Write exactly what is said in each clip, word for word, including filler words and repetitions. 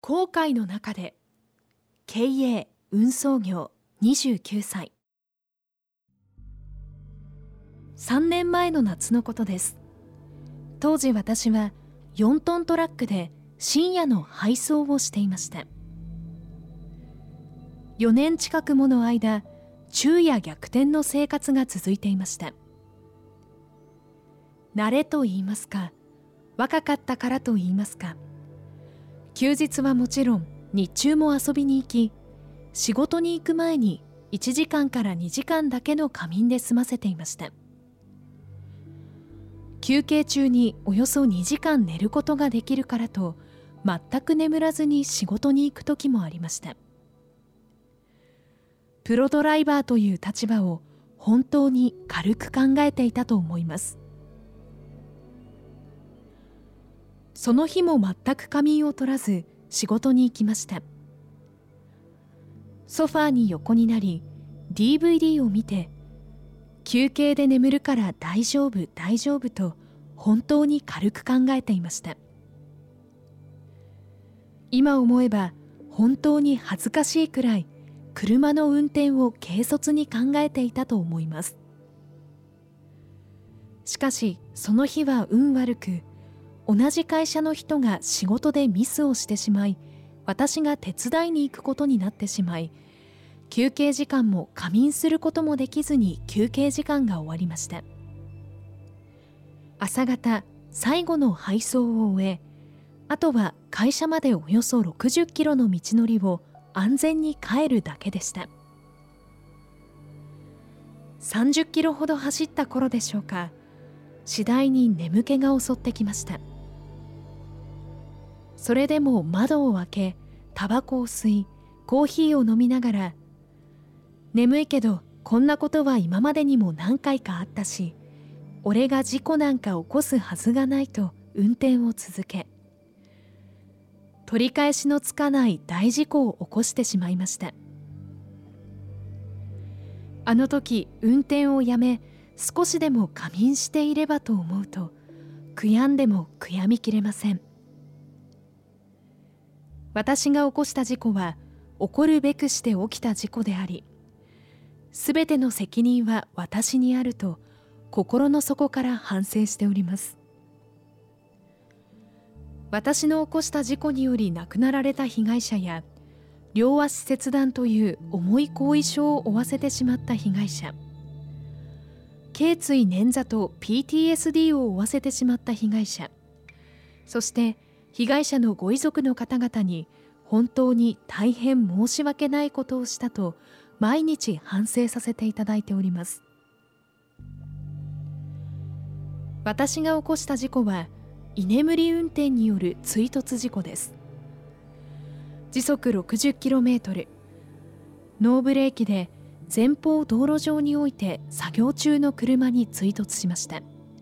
航海の中で経営運送業にじゅうきゅうさい。さんねんまえの夏のことです。当時私はよんトントラックで深夜の配送をしていました。よねん近くもの間、昼夜逆転の生活が続いていました。慣れと言いますか、若かったからと言いますか、休日はもちろん日中も遊びに行き、仕事に行く前にいちじかんからにじかんだけの仮眠で済ませていました。休憩中におよそにじかん寝ることができるからと、全く眠らずに仕事に行く時もありました。プロドライバーという立場を本当に軽く考えていたと思います。その日も全く仮眠を取らず仕事に行きました。ソファーに横になり ディーブイディー を見て、休憩で眠るから大丈夫大丈夫と本当に軽く考えていました。今思えば本当に恥ずかしいくらい車の運転を軽率に考えていたと思います。しかしその日は運悪く、同じ会社の人が仕事でミスをしてしまい、私が手伝いに行くことになってしまい、休憩時間も仮眠することもできずに休憩時間が終わりました。朝方、最後の配送を終え、あとは会社までおよそろくじゅっキロの道のりを安全に帰るだけでした。さんじゅっキロほど走った頃でしょうか、次第に眠気が襲ってきました。それでも窓を開け、タバコを吸い、コーヒーを飲みながら、眠いけどこんなことは今までにも何回かあったし、俺が事故なんか起こすはずがないと運転を続け、取り返しのつかない大事故を起こしてしまいました。あの時運転をやめ、少しでも仮眠していればと思うと、悔やんでも悔やみきれません。私が起こした事故は起こるべくして起きた事故であり、すべての責任は私にあると心の底から反省しております。私の起こした事故により亡くなられた被害者や、両足切断という重い後遺症を負わせてしまった被害者、頸椎捻挫と ピーティーエスディー を負わせてしまった被害者、そして被害者のご遺族の方々に本当に大変申し訳ないことをしたと毎日反省させていただいております。私が起こした事故は居眠り運転による追突事故です。時速 ろくじゅっキロメートル、ノーブレーキで前方道路上において作業中の車に追突しました。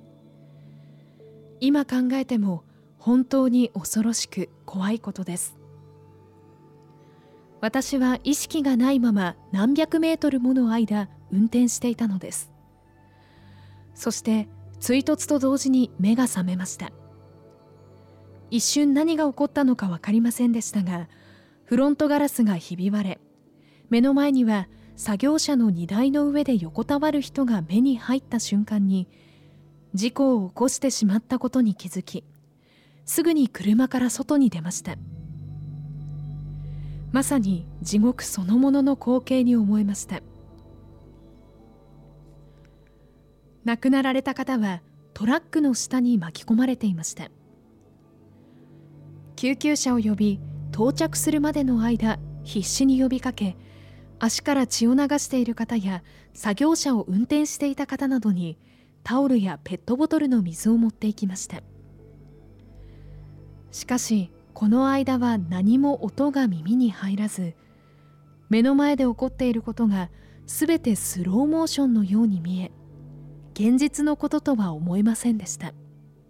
今考えても本当に恐ろしく怖いことです。私は意識がないまま何百メートルもの間運転していたのです。そして追突と同時に目が覚めました。一瞬何が起こったのか分かりませんでしたが、フロントガラスがひび割れ、目の前には作業車の荷台の上で横たわる人が目に入った瞬間に、事故を起こしてしまったことに気づき、すぐに車から外に出ました。まさに地獄そのものの光景に思えました。亡くなられた方はトラックの下に巻き込まれていました。救急車を呼び、到着するまでの間必死に呼びかけ、足から血を流している方や作業車を運転していた方などにタオルやペットボトルの水を持っていきました。しかしこの間は何も音が耳に入らず、目の前で起こっていることがすべてスローモーションのように見え、現実のこととは思えませんでした。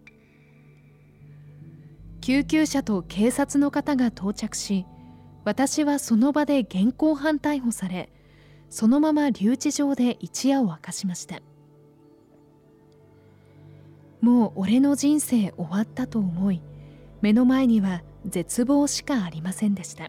救急車と警察の方が到着し、私はその場で現行犯逮捕され、そのまま留置場で一夜を明かしました。もう俺の人生終わったと思い、目の前には絶望しかありませんでした。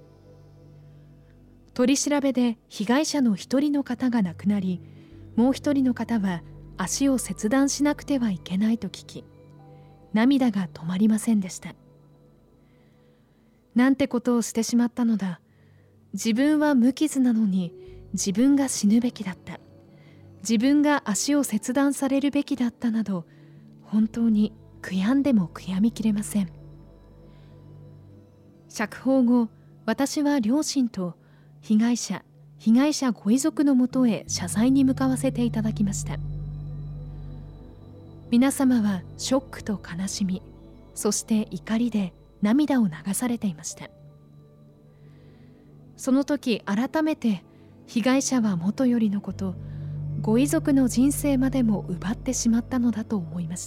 取り調べで被害者の一人の方が亡くなり、もう一人の方は足を切断しなくてはいけないと聞き、涙が止まりませんでした。なんてことをしてしまったのだ。自分は無傷なのに自分が死ぬべきだった。自分が足を切断されるべきだったなど、本当に悔やんでも悔やみきれません。釈放後、私は両親と被害者、被害者ご遺族のもとへ謝罪に向かわせていただきました。皆様はショックと悲しみ、そして怒りで涙を流されていました。その時改めて、被害者はもとよりのこと、ご遺族の人生までも奪ってしまったのだと思いました。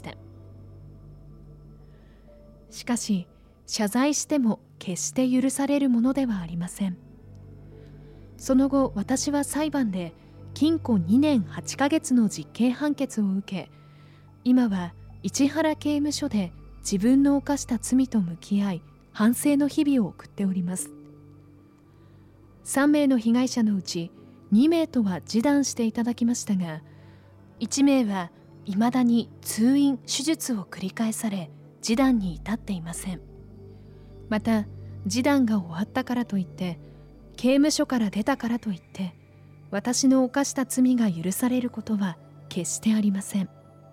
しかし、謝罪しても決して許されるものではありません。その後、私は裁判で禁錮にねんはちかげつの実刑判決を受け、今は市原刑務所で自分の犯した罪と向き合い、反省の日々を送っております。さんめいの被害者のうちにめいとは示談していただきましたが、いちめいはいまだに通院手術を繰り返され、示談に至っていません。また、示談が終わったからといって、刑務所から出たからといって、私の犯した罪が許されることは決してありません。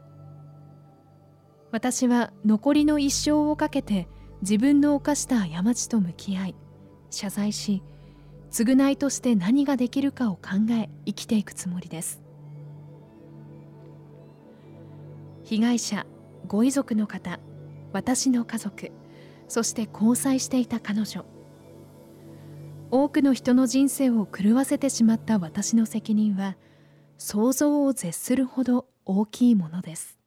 私は残りの一生をかけて自分の犯した過ちと向き合い、謝罪し、償いとして何ができるかを考え生きていくつもりです。被害者、ご遺族の方、私の家族、そして交際していた彼女、多くの人の人生を狂わせてしまった私の責任は想像を絶するほど大きいものです。